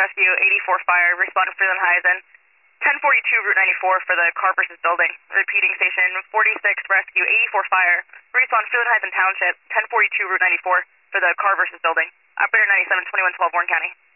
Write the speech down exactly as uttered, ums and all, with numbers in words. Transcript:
Rescue, eighty-four Fire, respond to Freelandhuizen. ten forty-two Route ninety-four for the car versus building. Repeating station forty-six Rescue, eighty-four Fire, respond Freelandhuizen Township, ten forty-two Route ninety-four for the car versus building. Operator ninety-seven twenty-one twelve, Warren County.